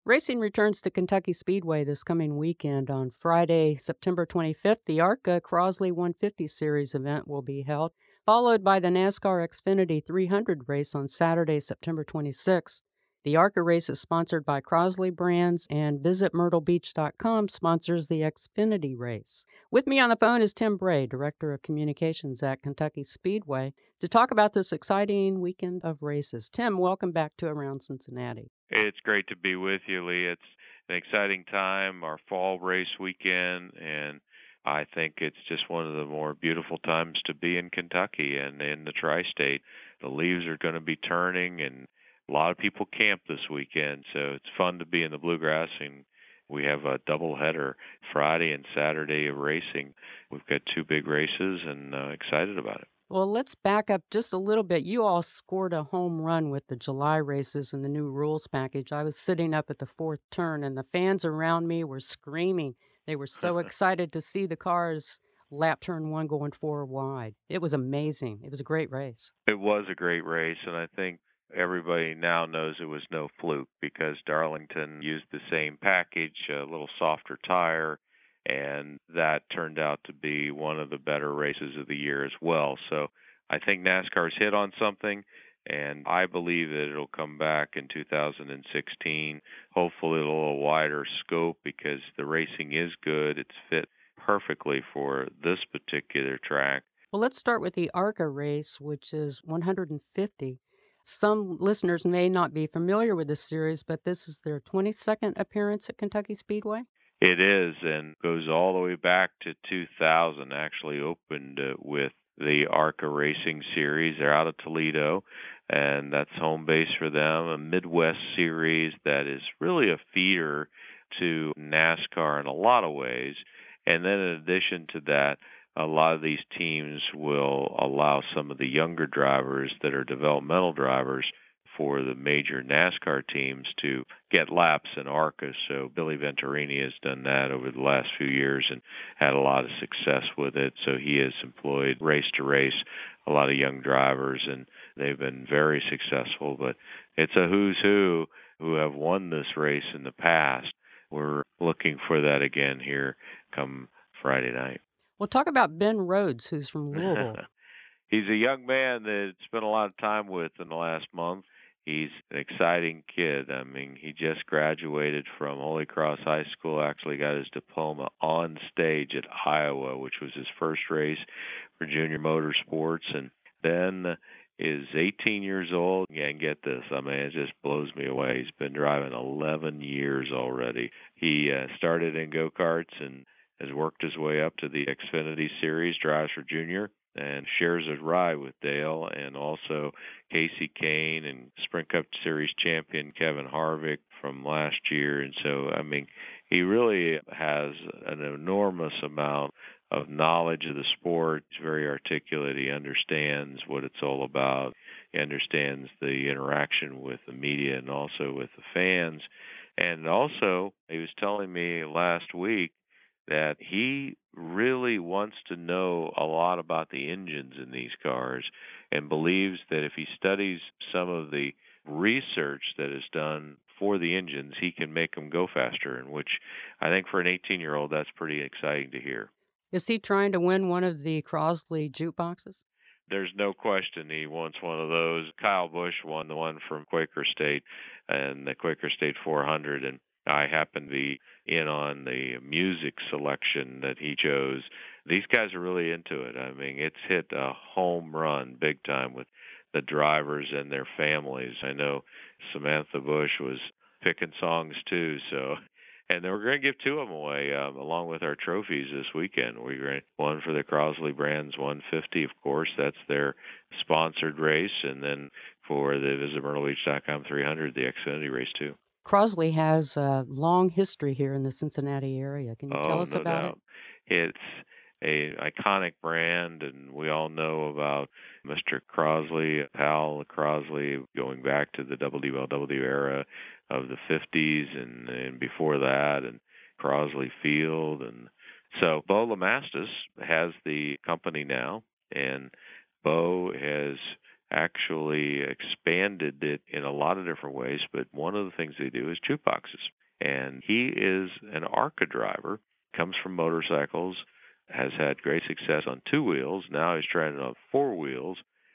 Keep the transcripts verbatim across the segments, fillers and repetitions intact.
Racing returns to Kentucky Speedway this coming weekend. On Friday, September twenty-fifth, the ARCA Crosley one fifty Series event will be held, followed by the NASCAR Xfinity three hundred race on Saturday, September twenty-sixth. The ARCA race is sponsored by Crosley Brands, and Visit Myrtle Beach dot com sponsors the Xfinity race. With me on the phone is Tim Bray, Director of Communications at Kentucky Speedway, to talk about this exciting weekend of races. Tim, welcome back to Around Cincinnati. It's great to be with you, Lee. It's an exciting time, our fall race weekend, and I think it's just one of the more beautiful times to be in Kentucky and in the tri-state. The leaves are going to be turning, and a lot of people camp this weekend, so it's fun to be in the bluegrass. And we have a doubleheader Friday and Saturday of racing. We've got two big races, and uh, excited about it. Well, let's back up just a little bit. You all scored a home run with the July races and the new rules package. I was sitting up at the fourth turn, and the fans around me were screaming. They were so excited to see the cars lap turn one going four wide. It was amazing. It was a great race. It was a great race, and I think everybody now knows it was no fluke because Darlington used the same package, a little softer tire, and that turned out to be one of the better races of the year as well. So I think NASCAR's hit on something, and I believe that it'll come back in two thousand sixteen. Hopefully, a little wider scope because the racing is good. It's fit perfectly for this particular track. Well, let's start with the ARCA race, which is one hundred fifty. Some listeners may not be familiar with this series, but this is their twenty-second appearance at Kentucky Speedway. It is, and goes all the way back to two thousand. Actually opened uh, with the ARCA Racing Series. They're out of Toledo, and that's home base for them. A Midwest series that is really a feeder to NASCAR in a lot of ways. And then in addition to that, a lot of these teams will allow some of the younger drivers that are developmental drivers for the major NASCAR teams to get laps in ARCA. So Billy Venturini has done that over the last few years and had a lot of success with it. So he has employed race to race a lot of young drivers, and they've been very successful. But it's a who's who who have won this race in the past. We're looking for that again here come Friday night. Well, talk about Ben Rhodes, who's from Louisville. He's a young man that spent a lot of time with in the last month. He's an exciting kid. I mean, he just graduated from Holy Cross High School, actually got his diploma on stage at Iowa, which was his first race for junior motorsports, and then is eighteen years old. Yeah, and get this, I mean, it just blows me away. He's been driving eleven years already. He uh, started in go-karts and has worked his way up to the Xfinity Series, drives for Junior, and shares a ride with Dale and also Casey Kane and Sprint Cup Series champion Kevin Harvick from last year. And so, I mean, he really has an enormous amount of knowledge of the sport. He's very articulate. He understands what it's all about. He understands the interaction with the media and also with the fans. And also, he was telling me last week that he really wants to know a lot about the engines in these cars and believes that if he studies some of the research that is done for the engines, he can make them go faster, and which I think for an eighteen-year-old, that's pretty exciting to hear. Is he trying to win one of the Crosley jukeboxes? There's no question he wants one of those. Kyle Busch won the one from Quaker State and the Quaker State four hundred, and I happen to be in on the music selection that he chose. These guys are really into it. I mean, it's hit a home run big time with the drivers and their families. I know Samantha Bush was picking songs too, so and then we're going to give two of them away um, along with our trophies this weekend. We're going to, one for the Crosley Brands one fifty, of course. That's their sponsored race. And then for the Visit Myrtle Beach dot com three hundred, the Xfinity race too. Crosley has a long history here in the Cincinnati area. Can you tell Oh, us no about it? doubt. It's a iconic brand, and we all know about Mister Crosley, Hal Crosley, going back to the W W L era of the fifties and, and before that, and Crosley Field. And so Bo LeMastus has the company now, and Bo has actually expanded it in a lot of different ways, but one of the things they do is jukeboxes. And he is an ARCA driver, comes from motorcycles, has had great success on two wheels. Now he's trying it on four wheels,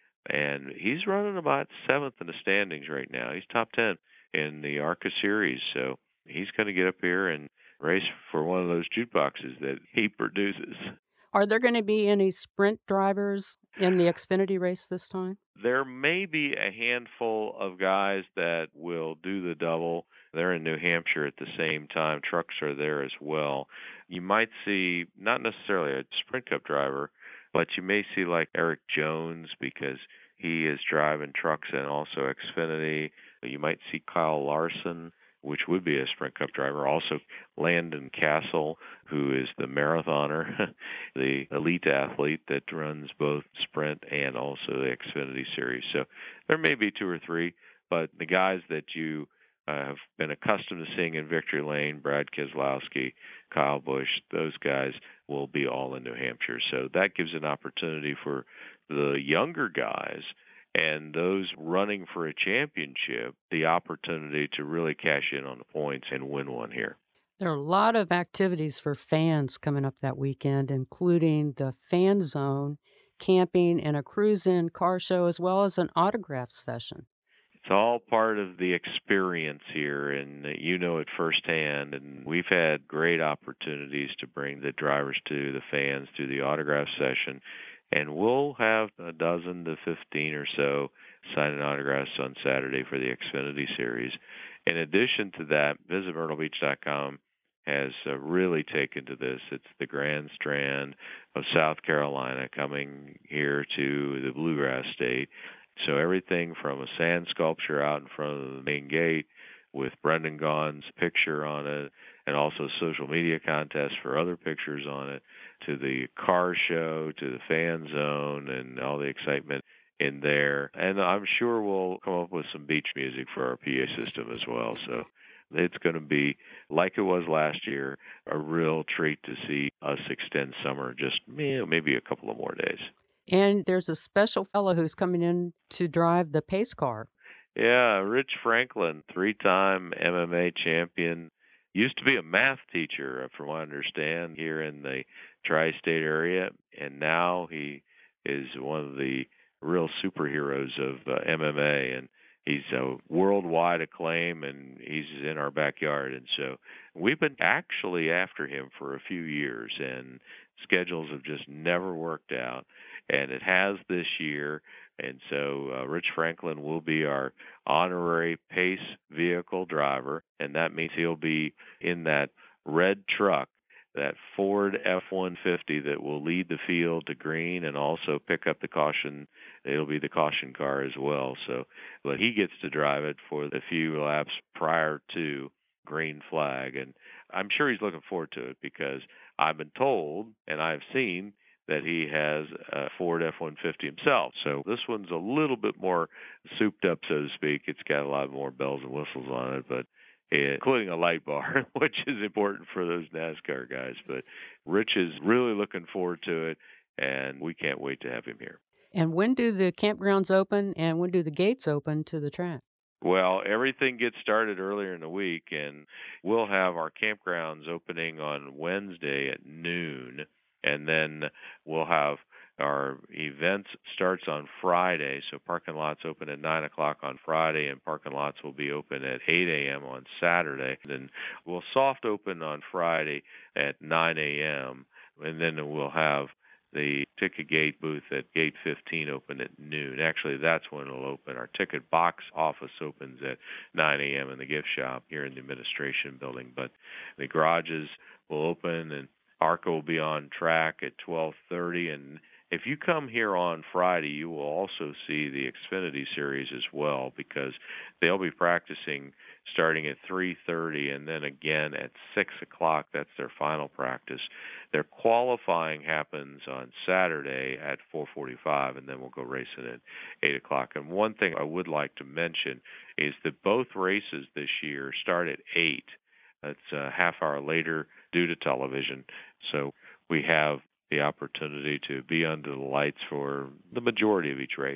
and he's running about seventh in the standings right now. He's top ten in the ARCA series, so he's going to get up here and race for one of those jukeboxes that he produces. Are there going to be any sprint drivers in the Xfinity race this time? There may be a handful of guys that will do the double. They're in New Hampshire at the same time. Trucks are there as well. You might see not necessarily a Sprint Cup driver, but you may see like Eric Jones because he is driving trucks and also Xfinity. You might see Kyle Larson, which would be a Sprint Cup driver. Also, Landon Castle, who is the marathoner, the elite athlete that runs both Sprint and also the Xfinity Series. So there may be two or three, but the guys that you uh, have been accustomed to seeing in Victory Lane, Brad Keselowski, Kyle Busch, those guys will be all in New Hampshire. So that gives an opportunity for the younger guys and those running for a championship the opportunity to really cash in on the points and win one here. There are a lot of activities for fans coming up that weekend, including the Fan Zone, camping, and a cruise-in car show, as well as an autograph session. It's all part of the experience here, and you know it firsthand. And we've had great opportunities to bring the drivers to the fans through the autograph session. And we'll have a dozen to fifteen or so signing autographs on Saturday for the Xfinity Series. In addition to that, visit myrtle beach dot com has uh, really taken to this. It's the Grand Strand of South Carolina coming here to the Bluegrass State. So everything from a sand sculpture out in front of the main gate with Brendan Gaughan's picture on it, and also social media contests for other pictures on it, to the car show, to the fan zone, and all the excitement in there. And I'm sure we'll come up with some beach music for our P A system as well. So it's going to be, like it was last year, a real treat to see us extend summer just you know, maybe a couple of more days. And there's a special fellow who's coming in to drive the pace car. Yeah, Rich Franklin, three-time M M A champion, used to be a math teacher, from what I understand, here in the tri-state area, and now he is one of the real superheroes of uh, M M A, and he's a worldwide acclaim, and he's in our backyard, and so we've been actually after him for a few years, and schedules have just never worked out, and it has this year. And so uh, Rich Franklin will be our honorary PACE vehicle driver, and that means he'll be in that red truck, that Ford F one fifty that will lead the field to green and also pick up the caution. It'll be the caution car as well. So, but he gets to drive it for the few laps prior to green flag, and I'm sure he's looking forward to it because I've been told and I've seen that he has a Ford F one fifty himself. So this one's a little bit more souped up, so to speak. It's got a lot more bells and whistles on it, but including a light bar, which is important for those NASCAR guys. But Rich is really looking forward to it, and we can't wait to have him here. And when do the campgrounds open, and when do the gates open to the track? Well, everything gets started earlier in the week, and we'll have our campgrounds opening on Wednesday at noon. And then we'll have our events starts on Friday, so parking lots open at nine o'clock on Friday, and parking lots will be open at eight a.m. on Saturday. Then we'll soft open on Friday at nine a.m., and then we'll have the ticket gate booth at gate fifteen open at noon. Actually, that's when it'll open. Our ticket box office opens at nine a.m. in the gift shop here in the administration building, but the garages will open, and ARCA will be on track at twelve thirty, and if you come here on Friday, you will also see the Xfinity Series as well because they'll be practicing starting at three thirty and then again at six o'clock. That's their final practice. Their qualifying happens on Saturday at four forty-five, and then we'll go racing at eight o'clock. And one thing I would like to mention is that both races this year start at eight. It's a half hour later due to television. So we have the opportunity to be under the lights for the majority of each race.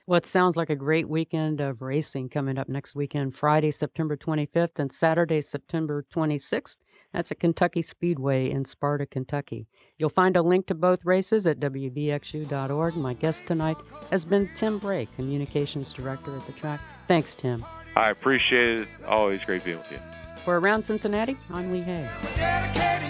Well, it sounds like a great weekend of racing coming up next weekend, Friday, September twenty-fifth, and Saturday, September twenty-sixth. That's at Kentucky Speedway in Sparta, Kentucky. You'll find a link to both races at w b x u dot org. My guest tonight has been Tim Bray, Communications Director at the track. Thanks, Tim. I appreciate it. Always great being with you. For Around Cincinnati, I'm Lee Hay.